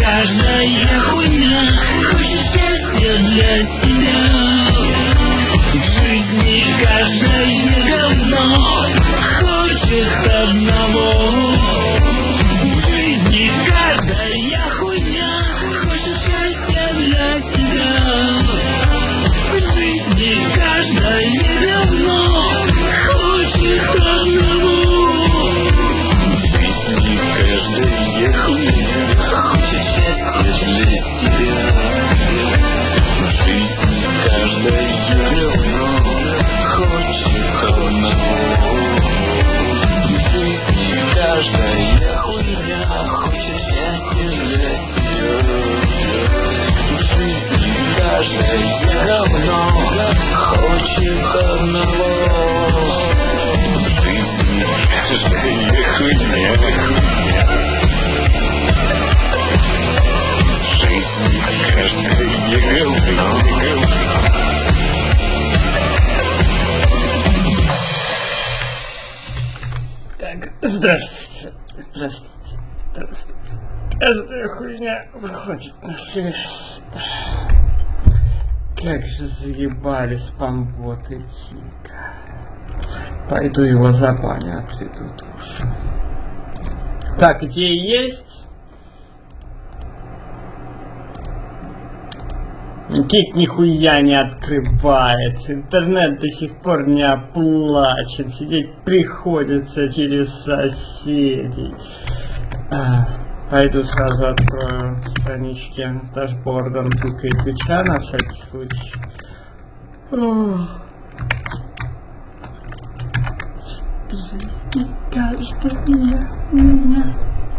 каждая хуйня хочет счастья для себя. В жизни каждое говно хочет одного. В жизни каждая хуйня хочет счастья для себя. В жизни каждое говно хочет одного. В жизни каждая хуйня хочет счастья для себя. В жизни каждое говно хочет одного. В жизни каждая хуйня хочет счастья для себя. В жизни каждое говно хочет одного. В жизни каждая хуйня. В жизни каждое говно. Так, здравствуйте. Здравствуйте. Здравствуйте. Каждая хуйня выходит на связь. Как же заебали спамботы Кика. Пойду его забаню, отведу душу. Так, идея есть? Кик нихуя не открывается, интернет до сих пор не оплачен, сидеть приходится через соседей. Пойду сразу открою странички с дашбордом Кика и Твича на всякий случай. Каждая меня.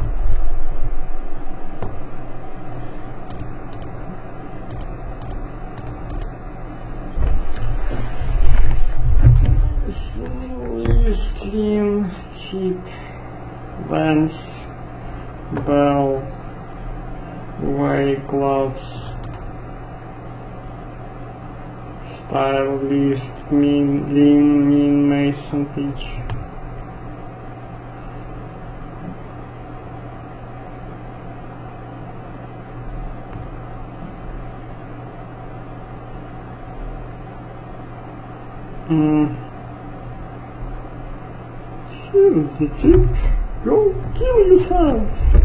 Slim, Tip, Lens, Bell, White Gloves, Stylist, Lean, Mason Peach. Here's the tip. Go kill yourself.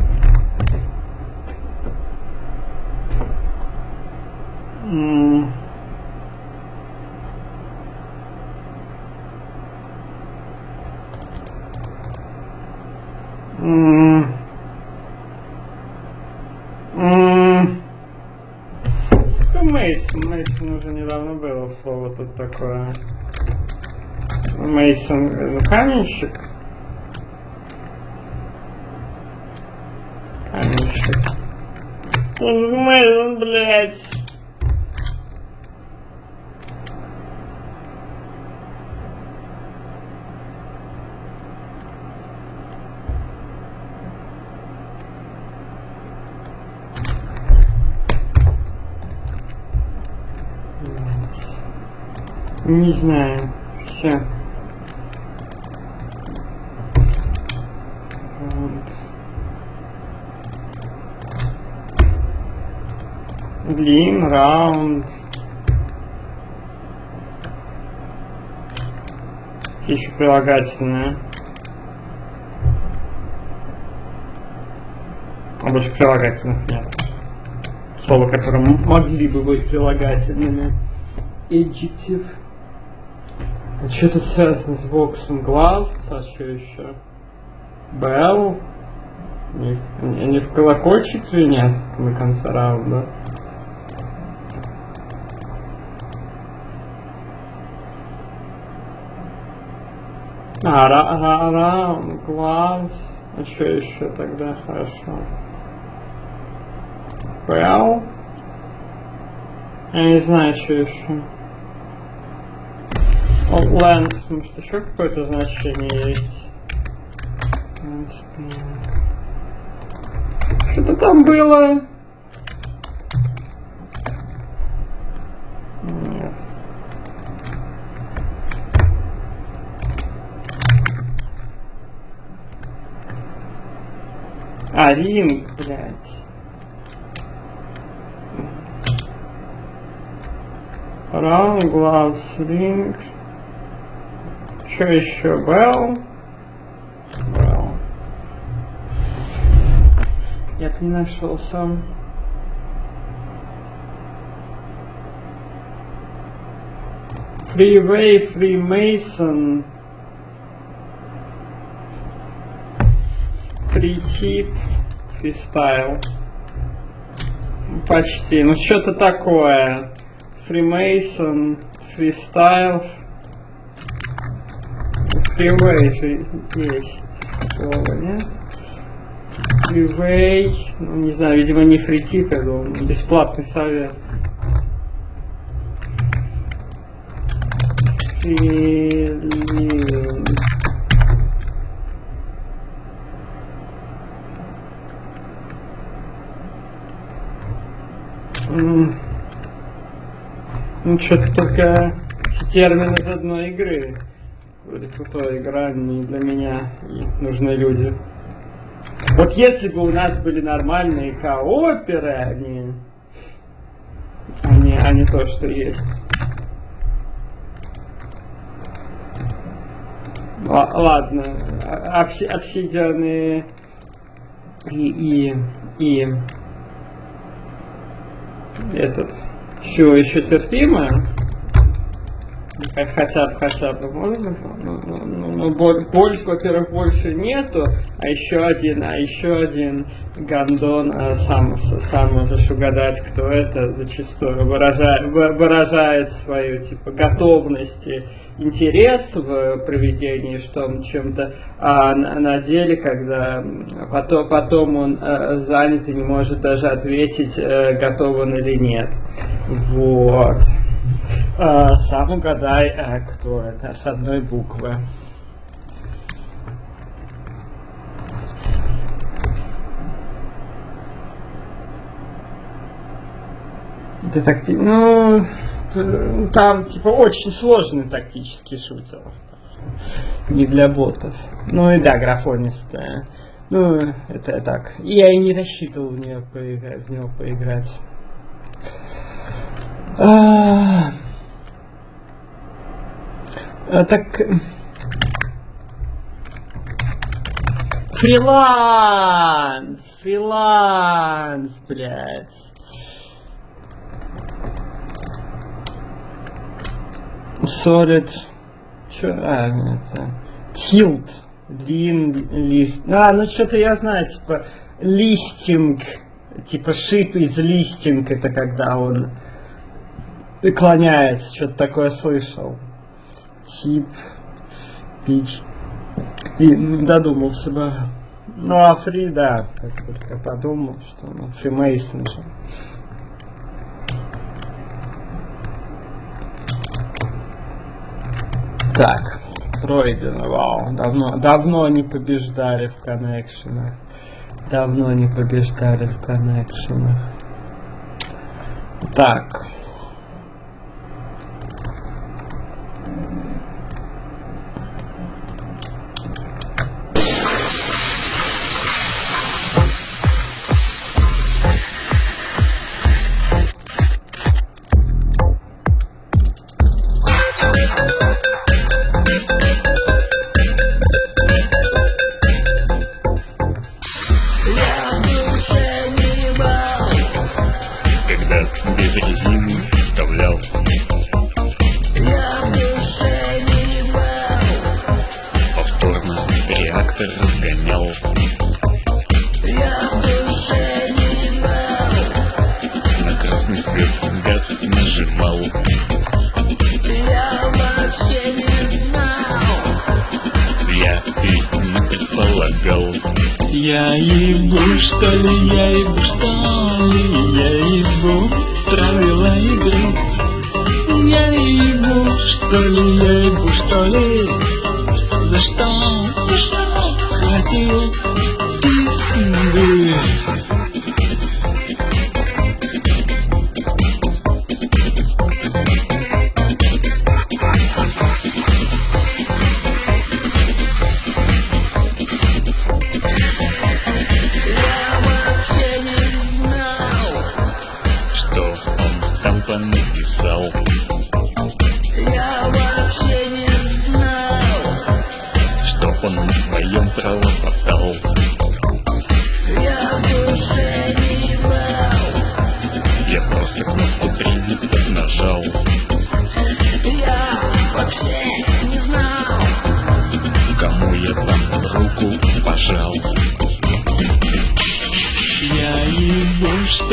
Мейсон уже недавно было слово тут такое. Мейсон, каменщик. Каменщик. Мейсон, блядь. Не знаю. Все. Длин, раунд. Еще прилагательное. А больше прилагательных нет. Слова, которые могли бы быть прилагательными. Adjective. А что тут связано с боксом? Gloves, а что еще? Bell. Они в колокольчик звенят до конца раунда. Раунд, gloves. А что еще тогда? Хорошо. Bell. Я не знаю, что еще. Lens, может еще какое-то значение есть? Что-то там было? Нет. Ринг, блядь. Round, gloves, ring. Что еще? Bell. Bell. Я не нашел сам. Freeway, Freemason. Free-tip, Freestyle. Почти. Ну что-то такое. Freemason, Freestyle. Freeway же есть слово, нет? Freeway, ну не знаю, видимо не фритип, я думаю, бесплатный совет. Ну что-то только термин из одной игры. Вроде крутая игра, не для меня, и нужны люди. Вот если бы у нас были нормальные кооперы, а не то, что есть. Ладно, обсидианы и этот еще терпимо. Хотя бы можно, но больше, во-первых, больше нету, а еще один гандон, сам можешь угадать, кто это, зачастую выражает свою типа готовность и интерес в проведении чем-то, а на деле, когда потом он занят и не может даже ответить, готов он или нет. Вот. Сам угадай, кто это, с одной буквы. Детектив, ну, там типа очень сложный тактический шутер. Не для ботов. Ну и да, графонист. Ну, это так. Я и не рассчитывал в него поиграть. Так, фриланс, блядь. Solid, это, tilt, list. Ну что-то я знаю, типа, листинг, типа, ship из листинг, это когда он наклоняется, что-то такое слышал. Тип, пич. И додумался бы. Ну а фри, да, как только подумал, что ну, Freemason же. Так, пройдено, вау. Давно не побеждали в коннекшенах. Так. Без резины вставлял. Повторно реактор разгонял. На красный свет газ нажимал. Я видно предполагал. Я ебу, что ли, я ебу правила игры. Я ебу, что ли, за что схватил пизды. Написал.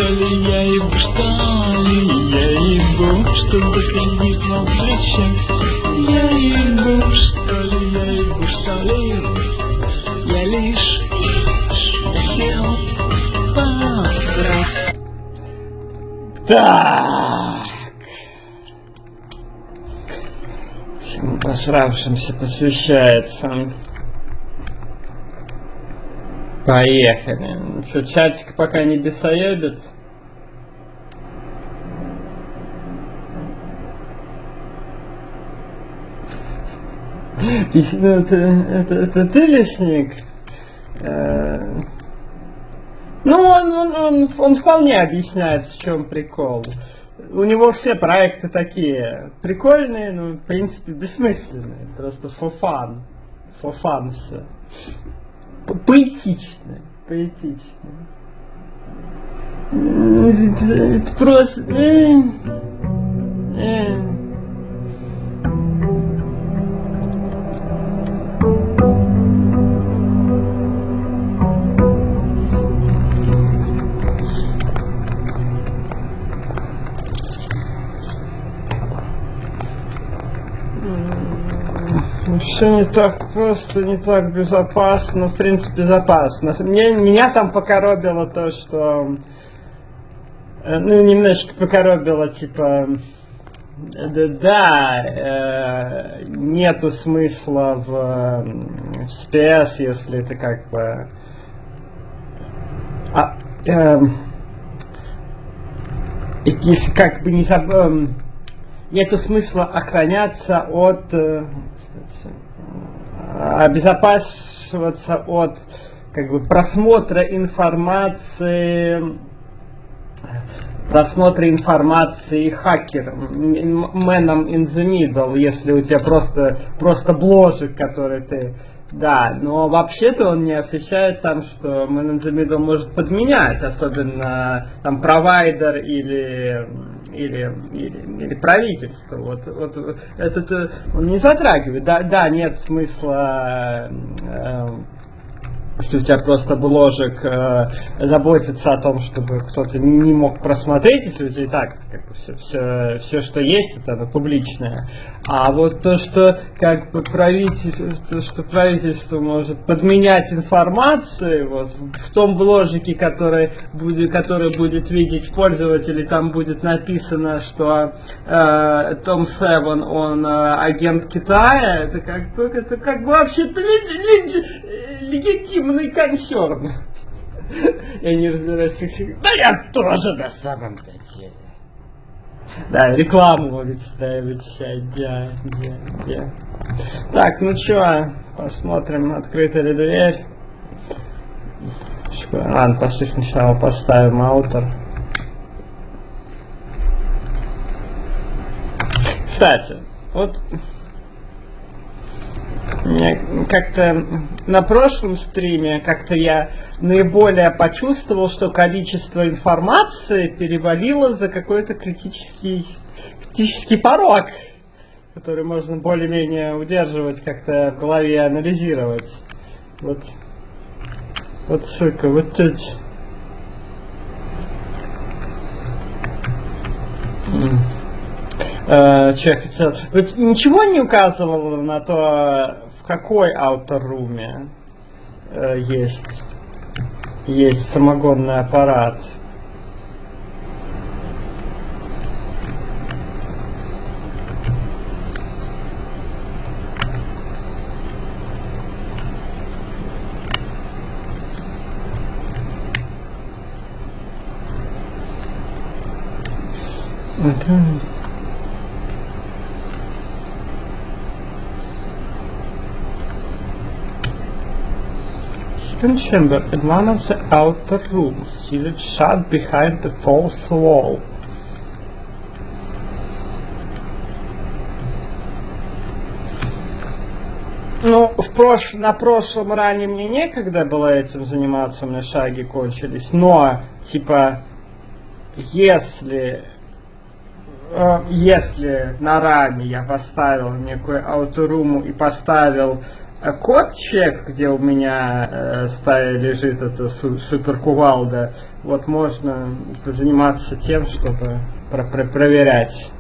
что ли, ей-богу, что ли, ей-богу, что заходит нас встречать. Ей-богу, что ли, ей-богу, что ли, я лишь хотел посрать. Так. Всем посравшимся посвящается. Поехали. Ну что, чатик пока не бесоебит? Это ты, лесник? Ну, он вполне объясняет, в чем прикол. У него все проекты такие прикольные, но в принципе бессмысленные. Просто for fun. For fun все. Поэтичные. Поэтичные. Это просто... Все не так просто, не так безопасно, в принципе безопасно. Меня там покоробило то, что... Ну, немножко покоробило, типа... Да, нету смысла в спец, если ты как бы... если как бы не забыл... Нету смысла охраняться от... обезопасиваться от как бы просмотра информации хакером, man in the middle, если у тебя просто бложек, который ты... Да, но вообще-то он не освещает там, что man in the middle может подменять, особенно там провайдер или правительство. Вот это он не затрагивает. Да, нет смысла, если у тебя просто бложек, заботиться о том, чтобы кто-то не мог просмотреть, если у тебя и так как бы, все, что есть, это публичное. А вот то, что как бы правительство может подменять информацию, вот в том бложике, который будет видеть пользователь, и там будет написано, что Том Севен, он агент Китая, это как бы вообще-то легитимный консерн. Я не разбираюсь. Да я тоже на самом-то деле. Да, рекламу могут ставить сейчас, где. Так, ну чё, посмотрим, открыта ли дверь. Ладно, пошли сначала поставим аутер. Кстати, вот как-то на прошлом стриме как-то я наиболее почувствовал, что количество информации перевалило за какой-то критический порог, который можно более-менее удерживать, как-то в голове анализировать. Вот сука, вот тут. Что я хотел? Вот ничего не указывало на то, в какой аутерруме есть самогонный аппарат. Chamber in one of the outer rooms, sealed shut behind the false wall. Ну, на прошлом ране мне некогда было этим заниматься, у меня шаги кончились, но, типа, если на ране я поставил некую ауторуму и поставил код-чек, где у меня стая лежит, это супер кувалда, вот можно заниматься тем, чтобы проверять.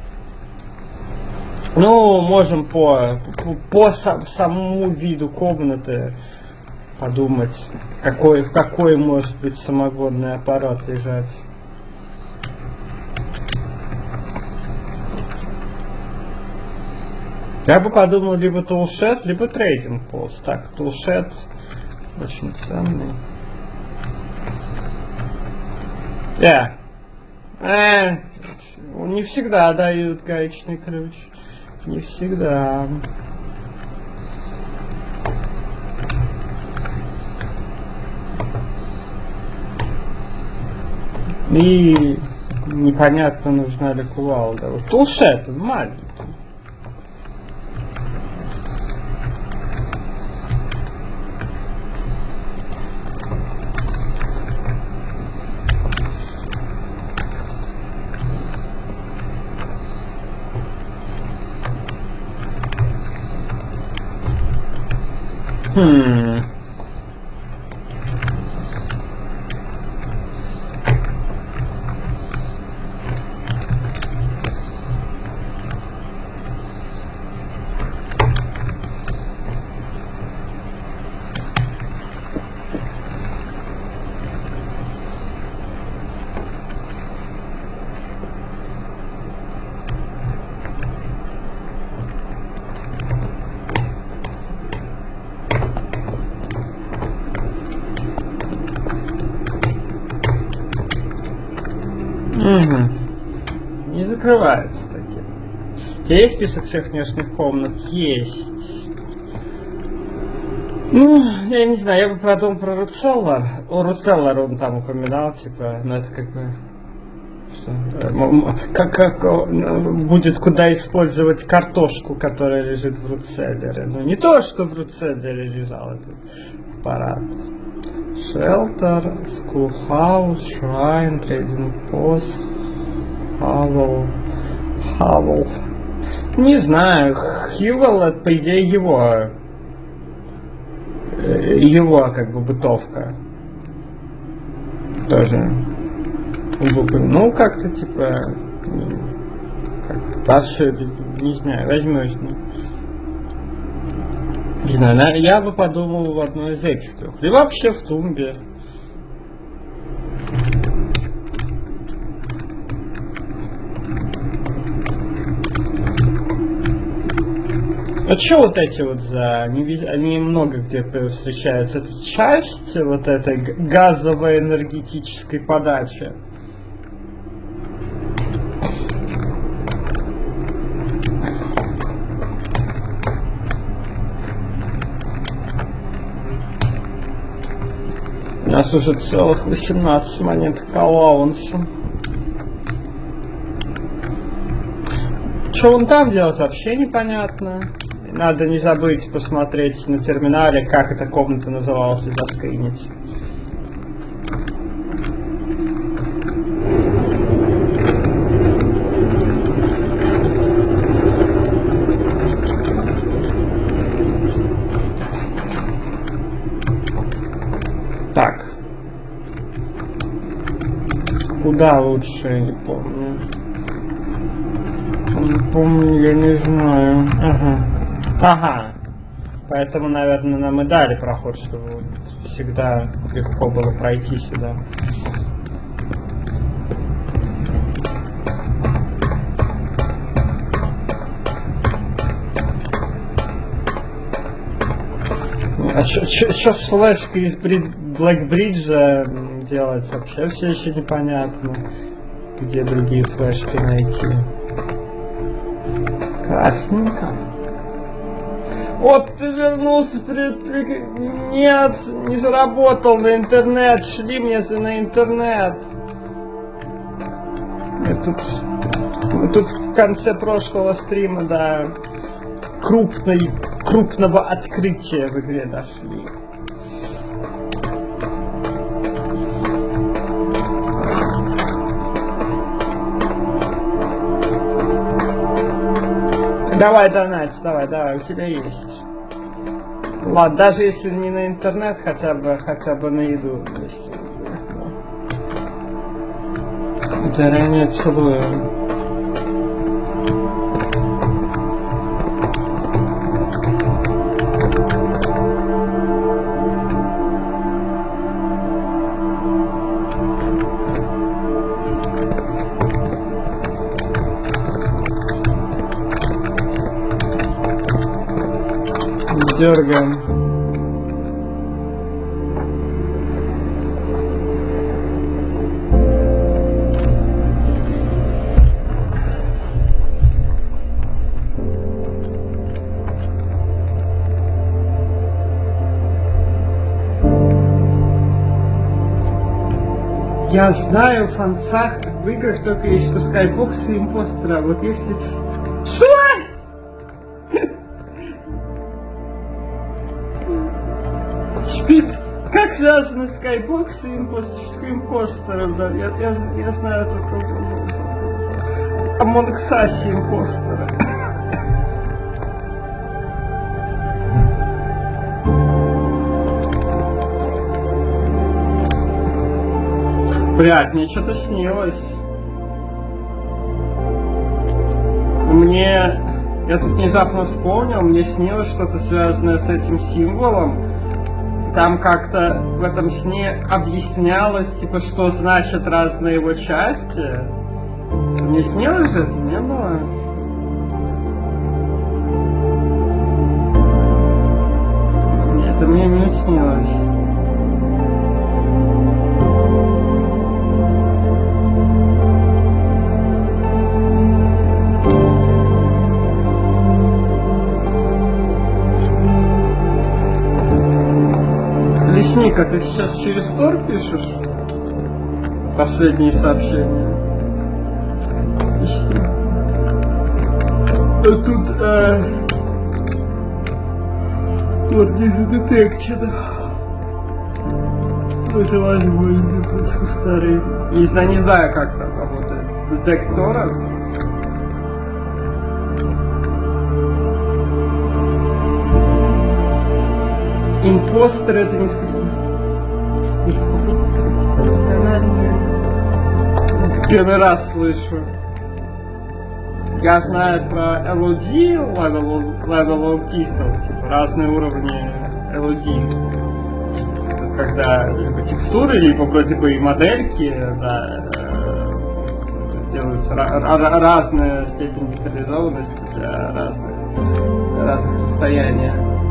Ну, можем по самому виду комнаты подумать, в какой может быть самогонный аппарат лежать. Я бы подумал либо тулшет, либо трейдинг пост. Так, тулшет очень ценный. Не всегда дают гаечный ключ. Не всегда. И непонятно, нужна ли кувалда. Вот тулшет, он маленький. Не закрывается таки. У тебя есть список всех внешних комнат? Есть. Ну, я не знаю, я бы подумал про Руцеллар. О, Руцеллар он там упоминал, типа, но это как бы... Как будет куда использовать картошку, которая лежит в Руцеллере. Ну, не то, что в Руцеллере лежал этот аппарат. Shelter, Schoolhouse, Shrine, Trading Post, Havel. Не знаю, Хивел это, по идее, его как бы бытовка. Тоже. Ну, как-то типа... не знаю, возьмешь. Не знаю, я бы подумал в одной из этих трех. Или вообще в тумбе. А что вот эти вот за... Они много где встречаются. Это часть вот этой газовой энергетической подачи. У нас уже целых 18 монет к аллаунсу. Что он там делает, вообще непонятно. Надо не забыть посмотреть на терминале, как эта комната называлась, и заскринить. Так. Куда лучше, я не помню. Не помню, я не знаю. Ага. Поэтому, наверное, нам и дали проход, чтобы всегда легко было пройти сюда. А что с флешкой из Блэкбриджа делать, вообще все еще непонятно. Где другие флешки найти. Красненько. Вот ты вернулся, нет, не заработал на интернет, шли мне на интернет. Мы тут в конце прошлого стрима до крупного открытия в игре дошли. Давай, донать, давай, у тебя есть. Ладно, даже если не на интернет, хотя бы на еду. Заранее целую. Дергаем. Я знаю, в фанцах в играх только есть что скайбокс и импостера. Вот если... Что? Как связаны скайбокс и импостер? Да? Я знаю только Among Us импостера. Блядь, мне что-то снилось. Я тут внезапно вспомнил, мне снилось что-то связанное с этим символом. Там как-то в этом сне объяснялось, типа, что значат разные его части. Мне снилось же? Не было? Нет, это мне не снилось. Лесник, а ты сейчас через Тор пишешь? Последние сообщения. А тут Тор не задетекчен. Это возможно, просто старый. Не знаю, как там работает детектора. Импостер это не Первый раз слышу. Я знаю про LOD, level of detail, типа разные уровни LOD. Когда либо текстуры, либо вроде бы и модельки, да, делаются разная степень детализованности для разных состояний.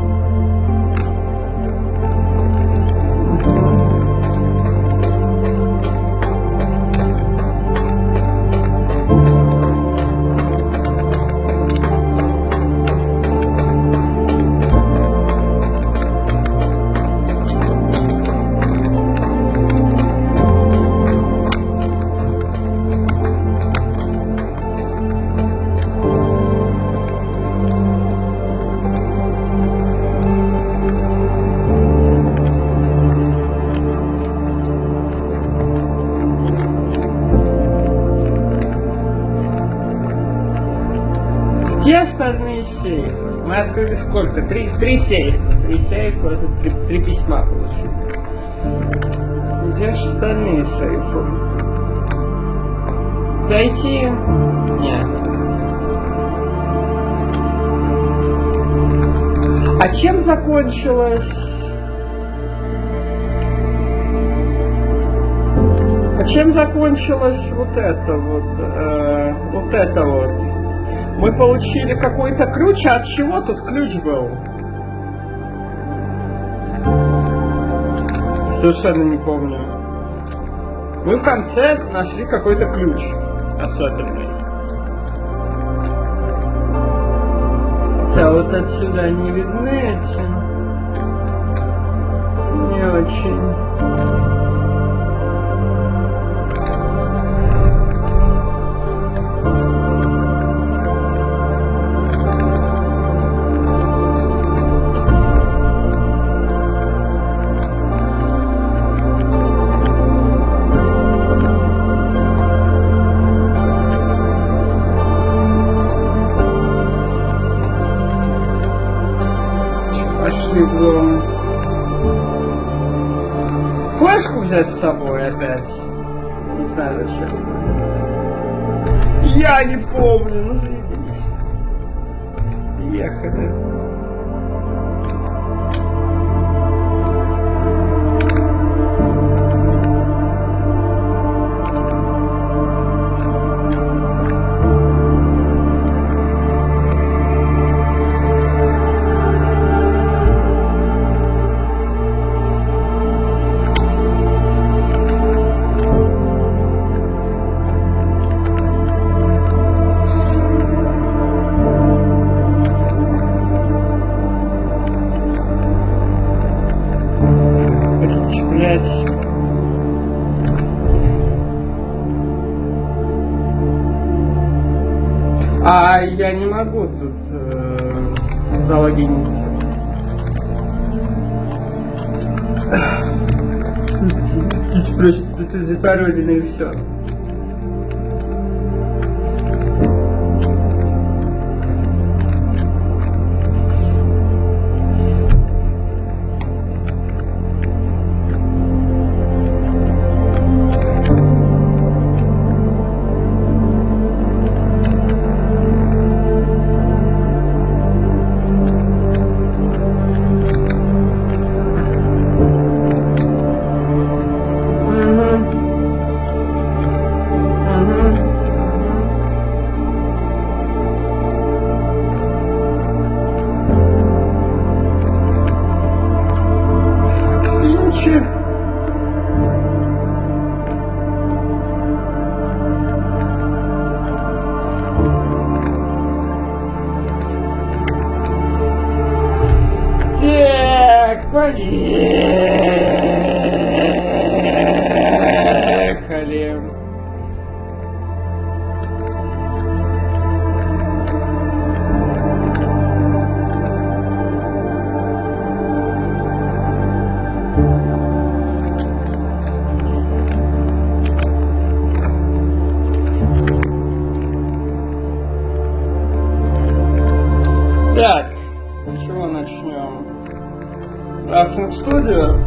Где остальные сейфы? Мы открыли сколько? Три сейфа. Три сейфа, это три письма получили. Где же остальные сейфы? Зайти? Нет. А чем закончилось? Чем закончилось вот это вот? Мы получили какой-то ключ, а от чего тут ключ был? Совершенно не помню. Мы в конце нашли какой-то ключ особенный. Хотя вот отсюда не видны эти. Не очень. пришли в дом. Флешку взять с собой опять. Не знаю зачем. Я не помню, ну заебись. Ехали. А я не могу тут залогиниться. Просто тут запаролено и все. Поехали. Так, с чего начнем? Рафтинг студию.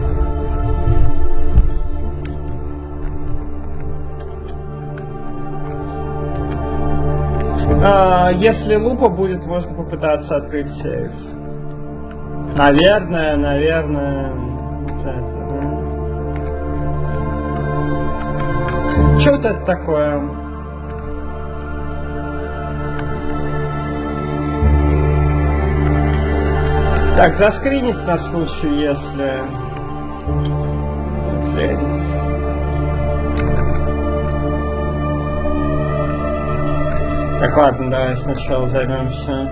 Если лупа будет, можно попытаться открыть сейф. Наверное. Вот это, да. Что это такое? Так, заскринить на случай, если... Так, ладно, давай сначала займемся.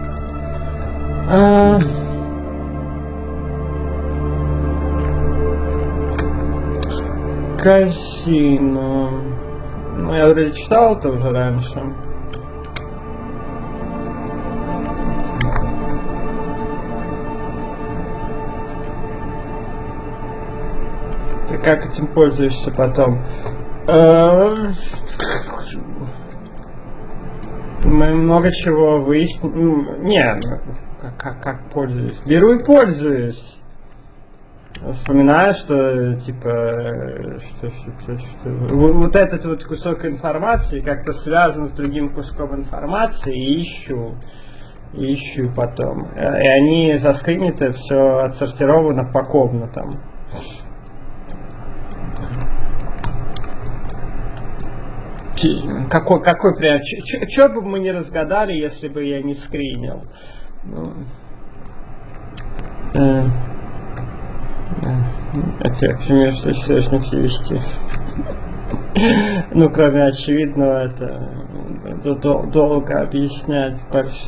Казино. Ну, я вроде читал это уже раньше. Ты как этим пользуешься потом? Мы много чего выясним. Не, как пользуюсь? Беру и пользуюсь. Вспоминаю, что типа вот этот вот кусок информации как-то связан с другим куском информации и ищу потом. И они заскриниты, все отсортировано по комнатам. Какой прям... Чё бы мы не разгадали, если бы я не скринил? Это я понимаю, что источник вести. Ну, кроме очевидного, это долго объяснять.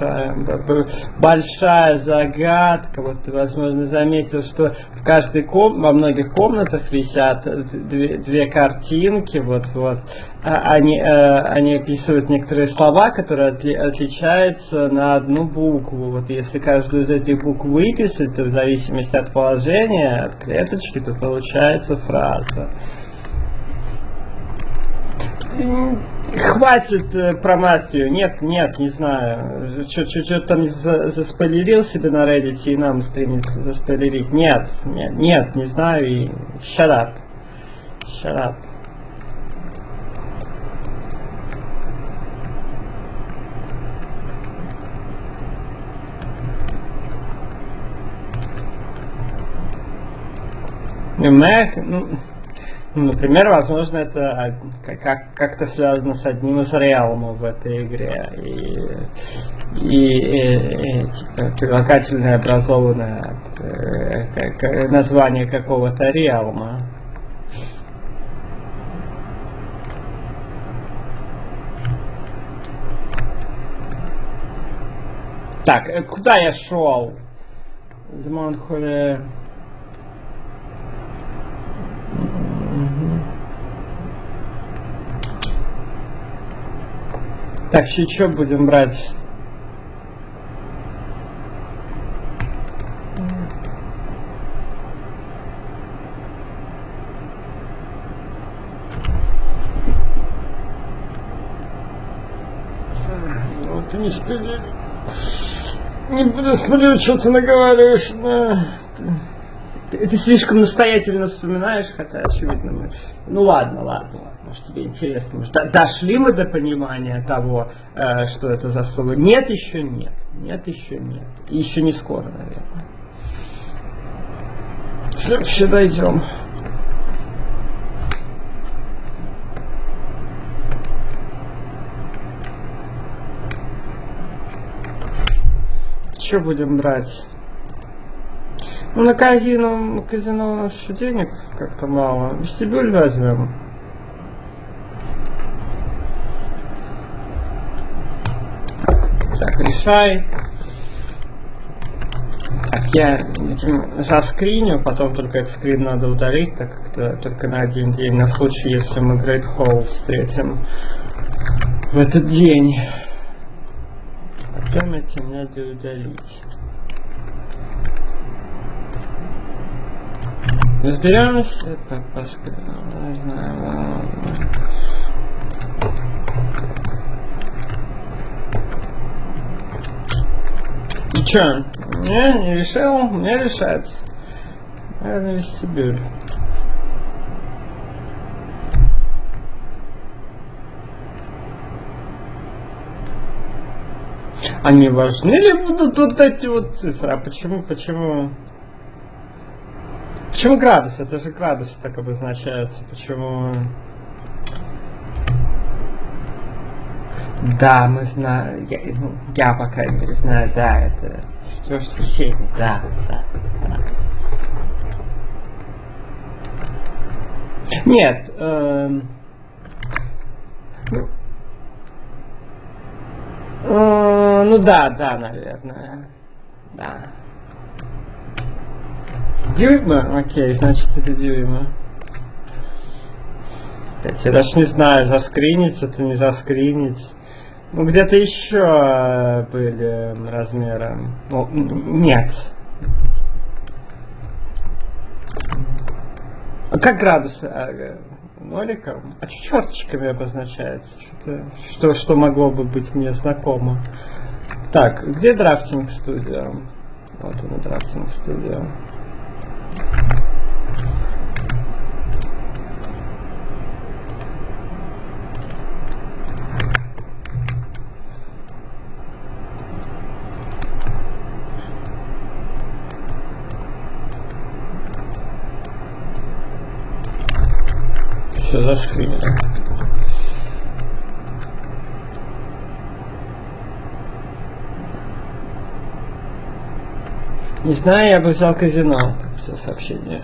Большая загадка. Вот ты, возможно, заметил, что в каждой во многих комнатах висят две картинки. Вот. Они описывают некоторые слова, которые отличаются на одну букву. Вот если каждую из этих букв выписать, то в зависимости от положения, от клеточки, то получается фраза. Хватит про мафию. Нет, не знаю. Что там заспойлерил себе на Reddit и нам стремится заспойлерить. Нет, не знаю и shut up. Shut up. Например, возможно, это как-то связано с одним из реалмов в этой игре. И типа, прилагательное образованное название какого-то реалма. Так, куда я шел? Змонхоле. Так, что будем брать? Вот ты не спойлери. Не буду спойлерить, что ты наговариваешь. Да. Ты слишком настоятельно вспоминаешь, хотя очевидно мы... Ну ладно. Может тебе интересно. Может, дошли мы до понимания того, что это за слово? Нет, еще нет. И еще не скоро, наверное. Все дойдем. Что будем брать? Ну, на казино у нас еще денег как-то мало. Вестибюль возьмем. Так, решай. Так, я заскриню, потом только этот скрин надо удалить, так как это только на один день, на случай, если мы Great Hall встретим в этот день. Потом эти надо удалить. Разберемся по скрину. И чё? Не решил? Мне решать. Наверное, вестибюль. А не важны ли будут вот эти вот цифры? А почему? Почему градус? Это же градусы так обозначаются. Почему? Да, мы знаем. Я по крайней мере знаю, да, это священник, да. Нет, ну да, наверное. Да. Дюйма? Окей, значит это дюйма. Я даже не знаю, заскринить это, не заскринить. Ну где-то еще были размеры. Ну, нет. А как градусы? Ноликом? А черточками обозначается? Что могло бы быть мне знакомо? Так, где драфтинг студио? Вот он, драфтинг студио. Все заскринили. Не знаю, я бы взял казино. Все сообщение.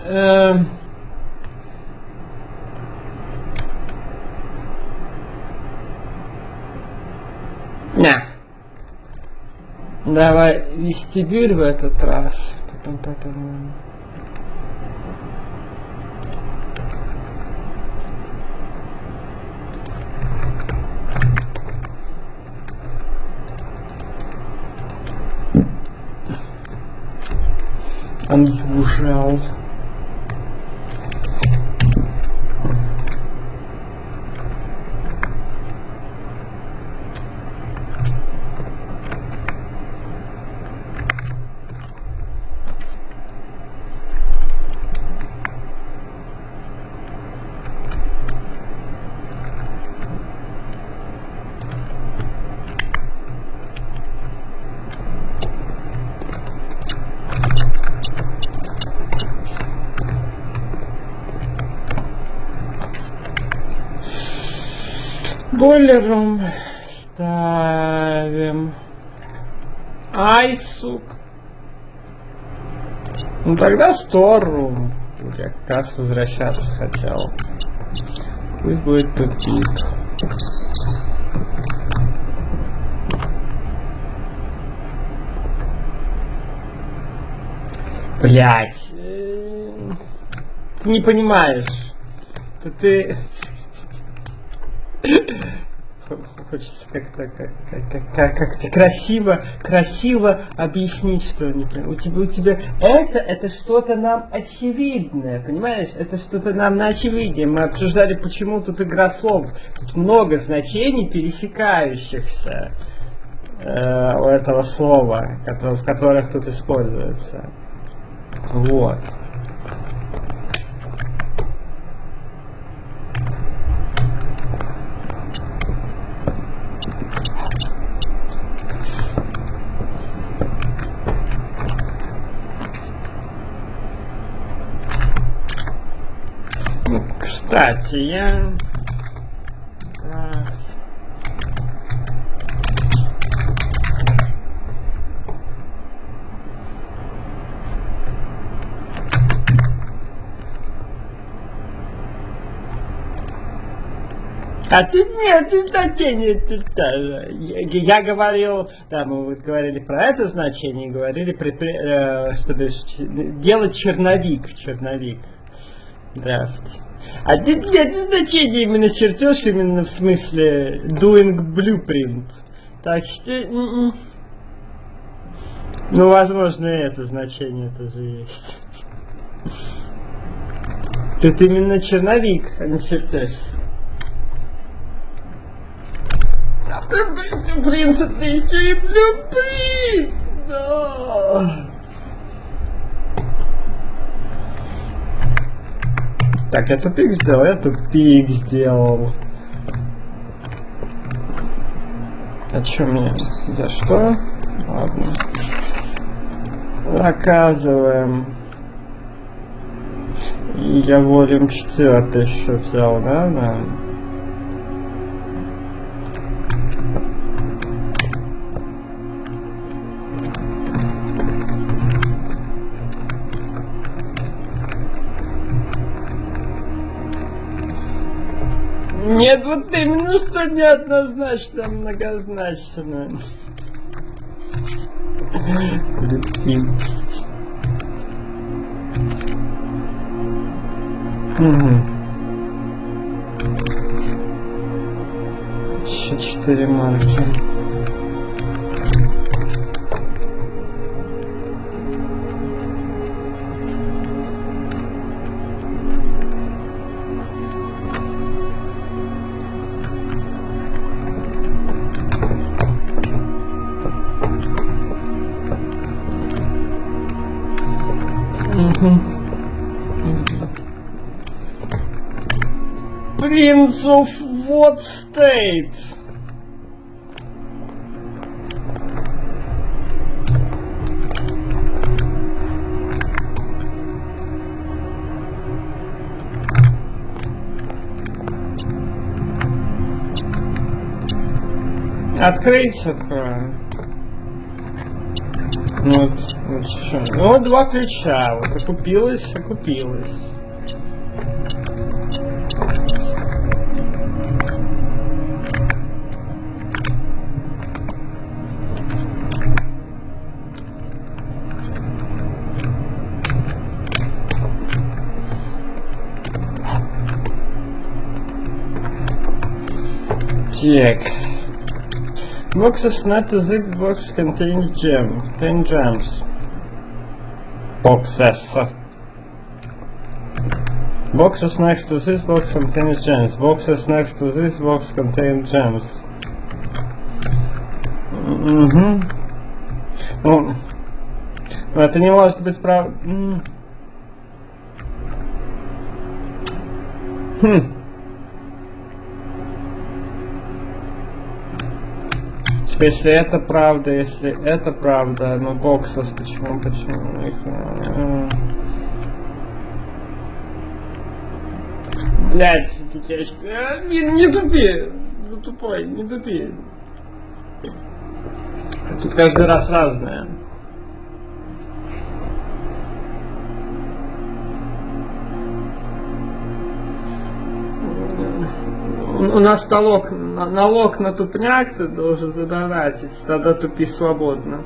Давай вестибюль в этот раз. Потом. Unusual. Бойлером ставим. Ай, сука. Ну тогда Storeroom. Я как раз возвращаться хотел. Пусть будет тупик. Блять. Ты не понимаешь. Ты... Хочется как-то красиво объяснить, что не у тебя это что-то нам очевидное, понимаешь? Это что-то нам на очевидное. Мы обсуждали, почему тут игра слов. Тут много значений, пересекающихся у этого слова, в которых тут используется. Вот. Кстати, я... А тут нет значения тоже. Я говорил, да, мы вот говорили про это значение, говорили, чтобы делать черновик. Драфт. А тут нет значения именно чертеж, именно в смысле doing blueprint. Так что... Ну, возможно, это значение тоже есть. Тут именно черновик, а не чертеж. Блин, это еще и блюпринт! Да. Так, я тупик сделал, А чё мне? За что? Ладно. Заказываем. И я волюм 4 еще взял, да? Нет, вот именно что неоднозначно, многозначно. Еще 4 марки. Prince of what state? Открыть, откроем. Вот что. Ну, 2 ключа. Вот окупилось. Так. Box is not to this box contains 10 gems. Boxes next to this box contains gems. Boxes next to this box contain gems. Ну, это не может быть правда. Если это правда, но боксов почему их... Блять, не тупи. буду тупой, не тупи. Тут каждый раз разное. У нас налог на тупняк ты должен задонатить, тогда тупи свободно.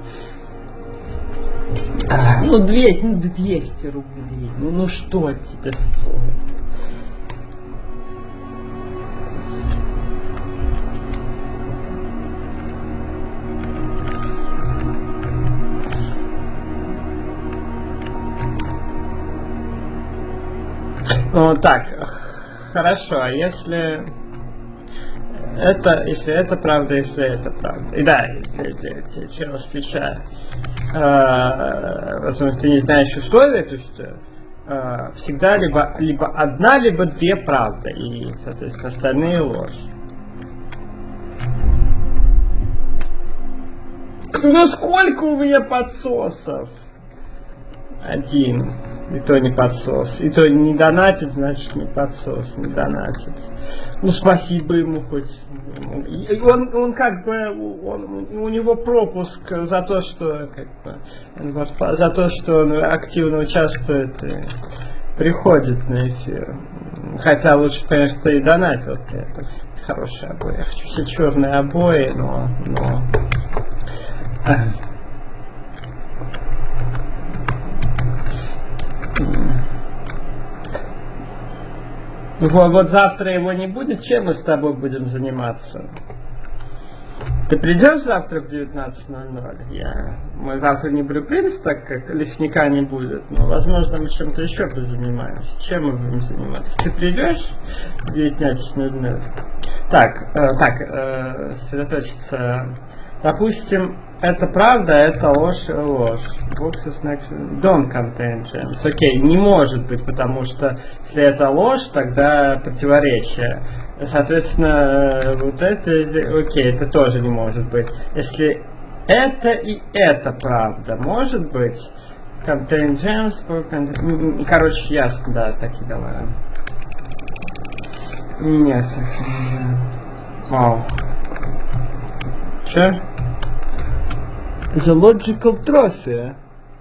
Ну 200 рублей, ну что тебе стоит? Ну так, хорошо, а если это правда, если это правда. И да, я чего встречаю. Возможно, ты не знаешь условия, то что всегда либо одна, либо две правды, и, соответственно, остальные ложь. Ну сколько у меня подсосов? Один. И то не подсос. И то не донатит, значит не подсос, не донатит. Ну спасибо ему хоть. И он как бы, у него пропуск за то, что за то, что он активно участвует и приходит на эфир. Хотя лучше, конечно, и донатил. Это хорошие обои. Я хочу все черные обои, но... Вот завтра его не будет, чем мы с тобой будем заниматься? Ты придешь завтра в 19:00? Мы завтра не Брюпринс, так как лесника не будет, но возможно мы чем-то еще позанимаемся. Чем мы будем заниматься? Ты придешь в 19:00? Так, сосредоточиться. Допустим, это правда, это ложь. Boxes next don't contain gems. Окей, не может быть, потому что если это ложь, тогда противоречие. Соответственно, вот это, окей, это тоже не может быть. Если это и это правда, может быть, contain gems, короче, ясно, да, так и давай. Нет, совсем не. Вау. Че? The logical trophy.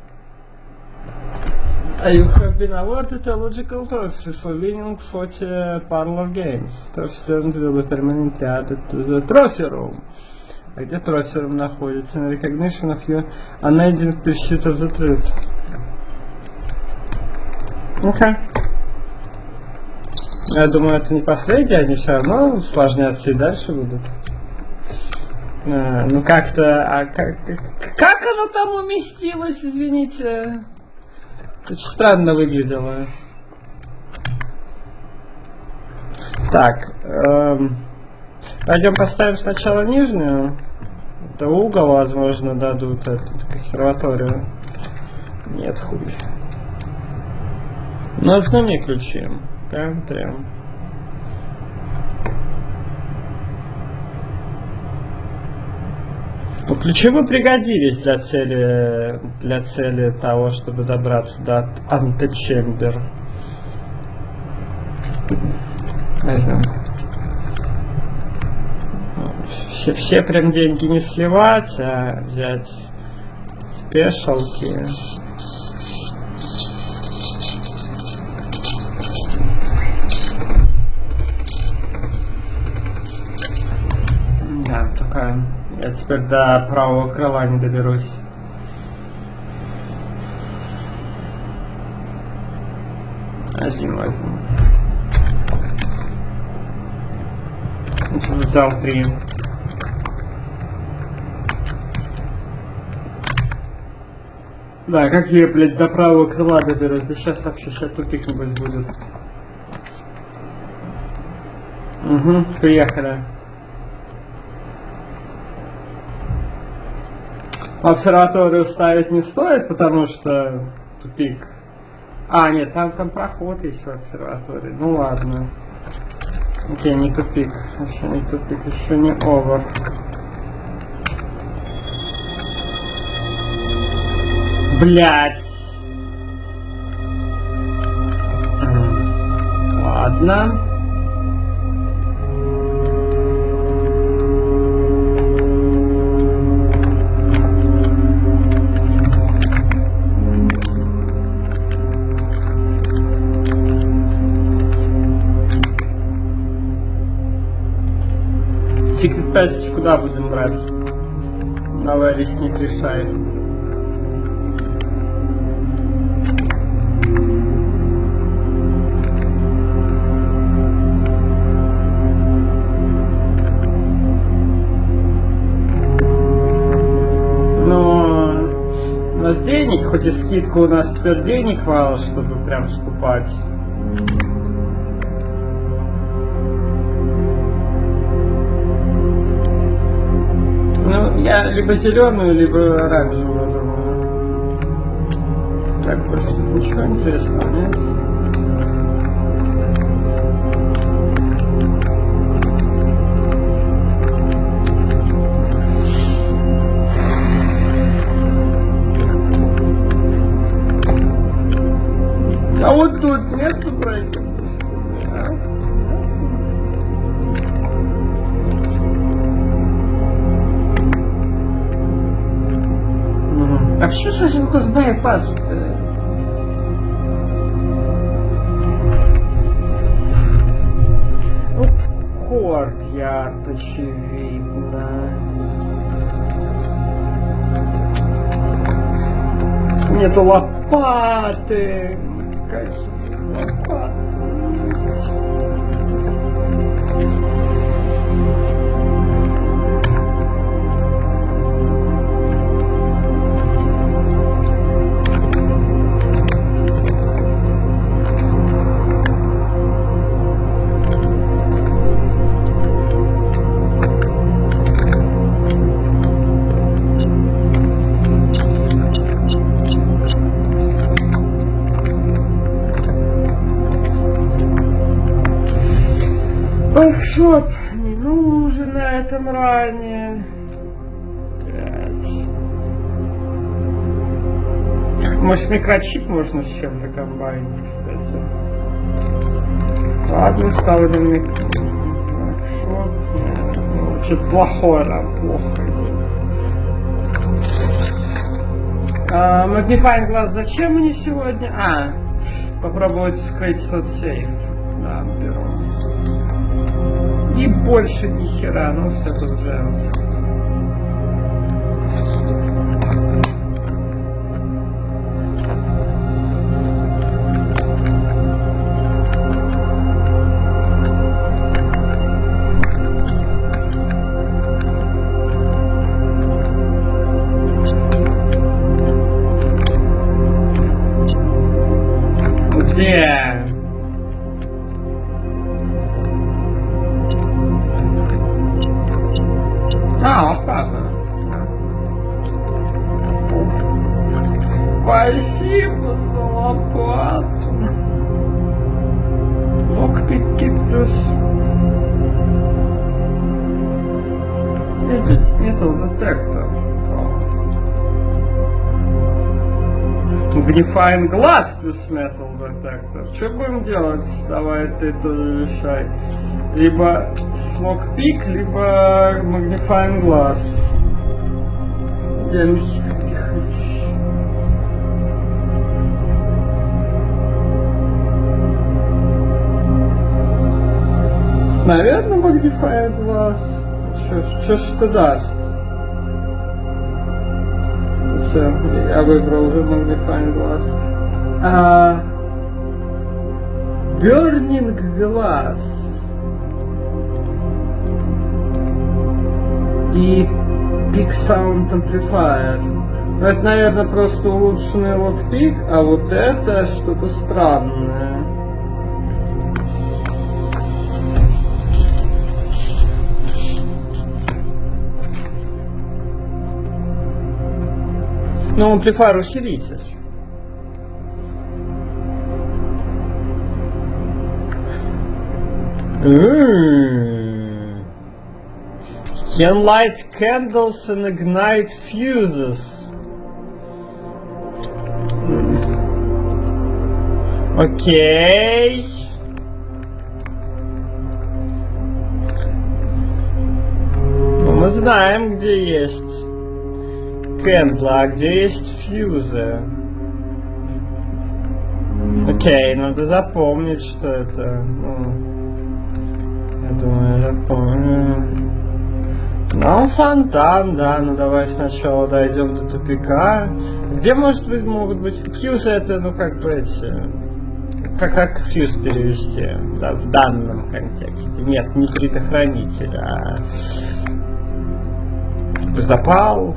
You have been awarded a logical trophy for winning 40 parlor games. Trophy will be permanently added to the trophy room. А где trophy room находится? На recognition of your unending pursuit of the truth. Окей. Я думаю, это не последнее, они все равно усложняться и дальше будут. Ну как-то... как оно там уместилось, извините? Очень странно выглядело. Так. Пойдем поставим сначала нижнюю. Это угол, возможно, дадут эту консерваторию. Нет, хуй. Нужны мне ключи. Прям. Ну, ключи бы пригодились для цели того, чтобы добраться до античембер. Возьмем. Все прям деньги не сливать, а взять спешалки. Да, такая. Я теперь до правого крыла не доберусь. Один возьму. Взял 3. Да, как я, блядь, до правого крыла доберусь? Да сейчас вообще тупик нибудь будет. Угу, приехали. Обсерваторию ставить не стоит, потому что тупик. А, нет, там проход есть в обсерватории. Ну ладно. Окей, не тупик. Еще не тупик, еще не овер. Блять. Ладно. опять куда будем брать? Давай, лесник, решай. Но у нас денег, хоть и скидку у нас теперь денег мало, чтобы прям скупать. Ну, я либо зеленую, либо оранжевую думаю. Так, больше ничего интересного нет. А вот тут нету братьев. А что же такое с байпас? Ну, Корт-ярд, очевидно. Нету лопаты. Как же лопаты? Workshop не нужен на этом ранее. Может, микрочип можно с чем-то комбайнить, кстати. Ладно, ставим микрочип. Что-то плохое нам, плохо. Magnifying Glass зачем мне сегодня? Попробовать скрыть тот сейф. Да, беру. И больше ни хера, ну все тут же. Где? Лопата. Спасибо за лопату. Локпики плюс. Metal детектор. Magnifying Glass плюс Metal детектор. Что будем делать? Давай ты тоже решай. Либо Lockpick, либо Magnifying Glass. Наверное, Magnifying Glass. Что ж это даст? Все, я выбрал уже Magnifying Glass. Burning Glass. И Peak Sound Amplifier. Это, наверное, просто улучшенный локпик, а вот это что-то странное. Но амплифайер усилитель. Can light candles and ignite fuses. Окей. Ну, мы знаем, где есть кэндла, а где есть фьюзы. Окей, надо запомнить, что это. Ну, я думаю, я запомню. Ну, фонтан, да, ну давай сначала дойдем до тупика. Где, может быть, могут быть фьюзы, это, ну, как бы эти... Как фьюз перевести, да, в данном контексте? Нет, не предохранитель, а... запал.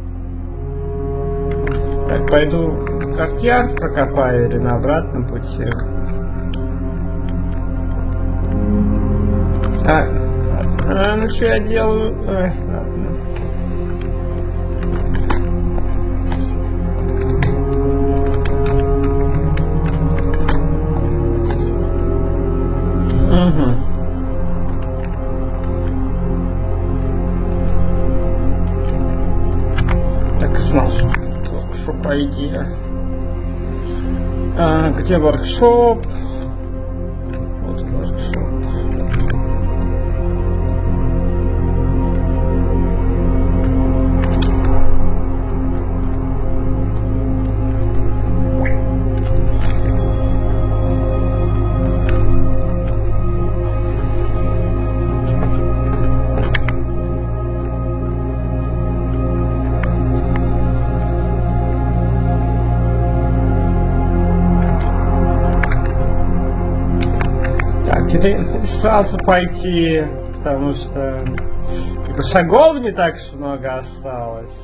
Так, пойду картьяр прокопаю или на обратном пути. Ну что я делаю? Ой, ладно. Угу. Так, знал, что воркшоп идея. Где воркшоп? Вот воркшоп. Теперь сразу пойти, потому что шагов не так уж много осталось.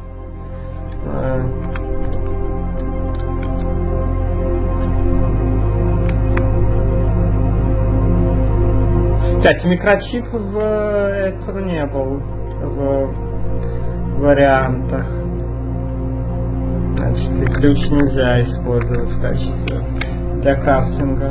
Кстати, микрочип в этом не был в вариантах. Значит, и ключ нельзя использовать в качестве для крафтинга.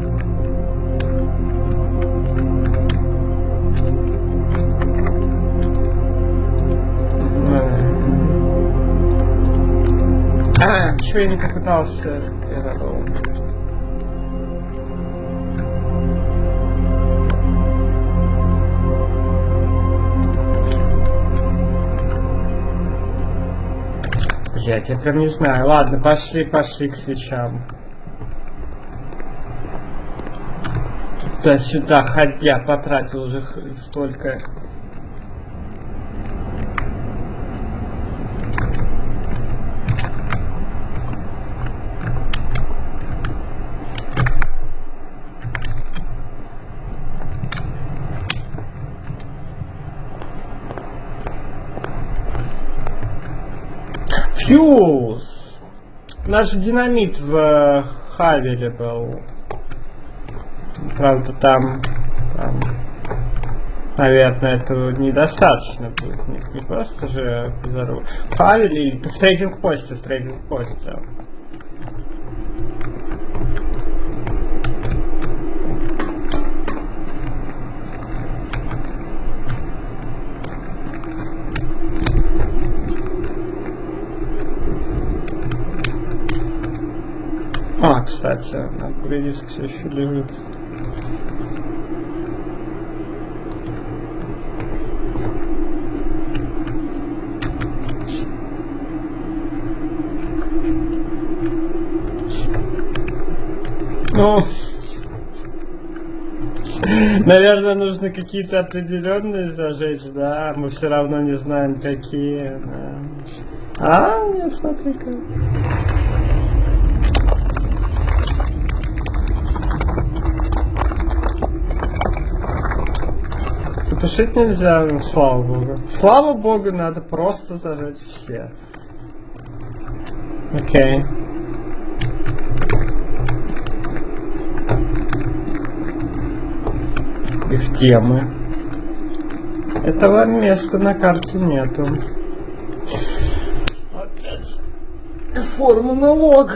Чего я не попытался? Я забыл. Блять, я прям не знаю. Ладно, пошли к свечам. Туда-сюда ходя, потратил уже столько. Фьюз! Наш динамит в Хавеле был. Правда, там наверное, этого недостаточно будет. Не просто же взорву. В Хавеле или в трейдинг-посте, кстати, диск все еще лежит. Ну, наверное, нужно какие-то определенные зажечь, да, мы все равно не знаем какие. Да. Нет, смотри-ка. Потушить нельзя, слава богу. Слава богу, надо просто зажечь все. Окей. И где мы? Этого места на карте нету. Опять форма налог.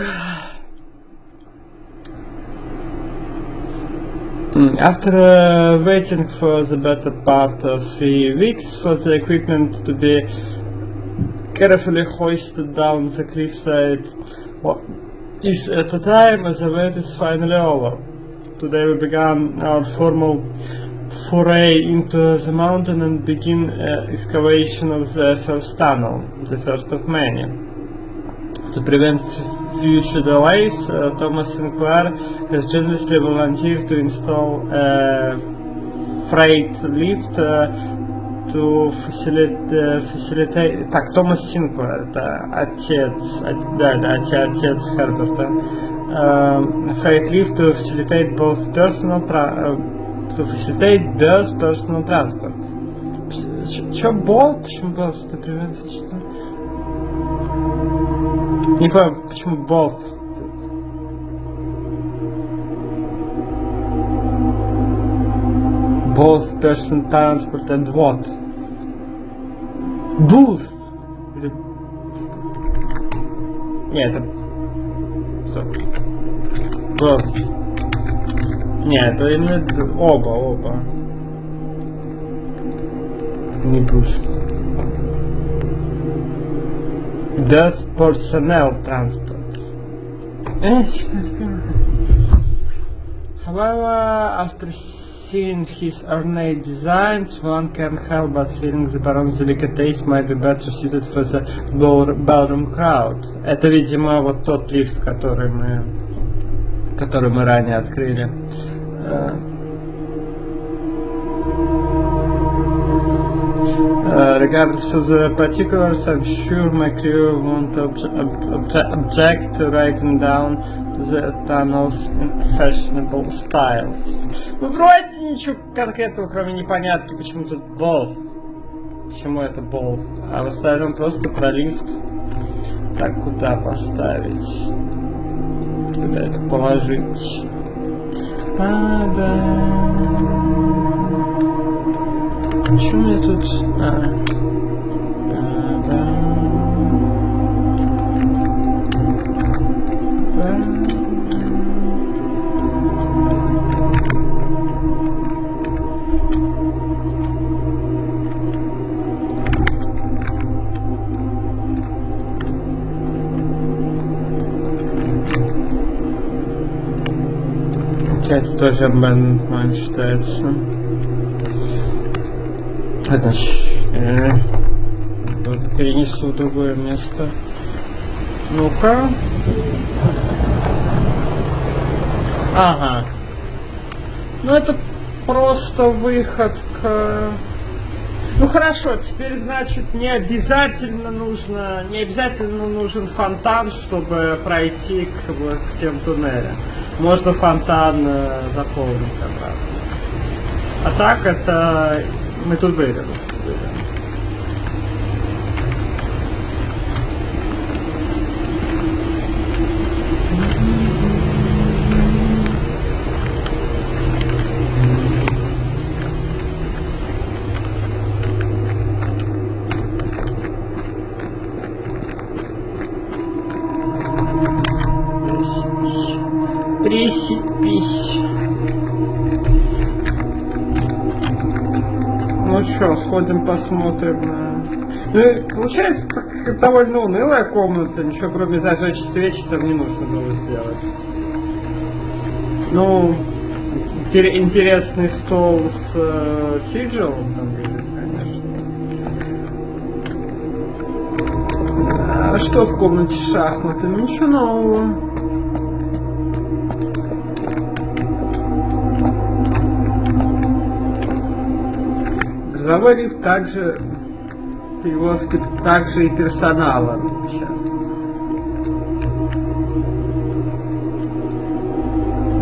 After waiting for the better part of 3 weeks for the equipment to be carefully hoisted down the cliffside, is at a time as the wait is finally over. Today we began our formal foray into the mountain and begin excavation of the first tunnel, the first of many. To prevent future delays, Thomas Sinclair has generously volunteered to install a freight lift to facilitate... Так, Томас Синклер, это отец, отец Херберта. Freight lift to facilitate both personal transport. Чё both? Почему both? Например, не понял, почему both? Both personal transport and what? Both? Нет, это... Стоп. Both. Нет, это именно оба. Не boost. Does personnel transport. However, after seeing his ornate designs, one can't help but feeling the baron's delicate taste might be better suited for the ballroom crowd. Это, видимо, вот тот лифт, который мы ранее открыли. Regardless of the particulars, I'm sure my crew won't object to writing down the tunnels in fashionable style. Ну, вроде ничего конкретного, кроме непонятки, почему тут both. Почему это both? А в остальном просто про лифт. Так, куда поставить? Куда это положить? Почему я тут... Это тоже abandonment считается. Это перенесу в другое место. Ну-ка. Ага. Ну это просто выход к... Ну хорошо, теперь значит не обязательно нужен фонтан, чтобы пройти к тем туннелям. Можно фонтан заполнить обратно. А так это мы тут были. Пресипись. Ну что, сходим посмотрим. Ну, получается, как довольно унылая комната, ничего кроме зажечь свечи там не нужно было сделать. Ну, интересный стол с сиджелом там будет, конечно. А что в комнате с шахматами? Ничего нового. Грузовой лифт также перевозки также и персонала сейчас.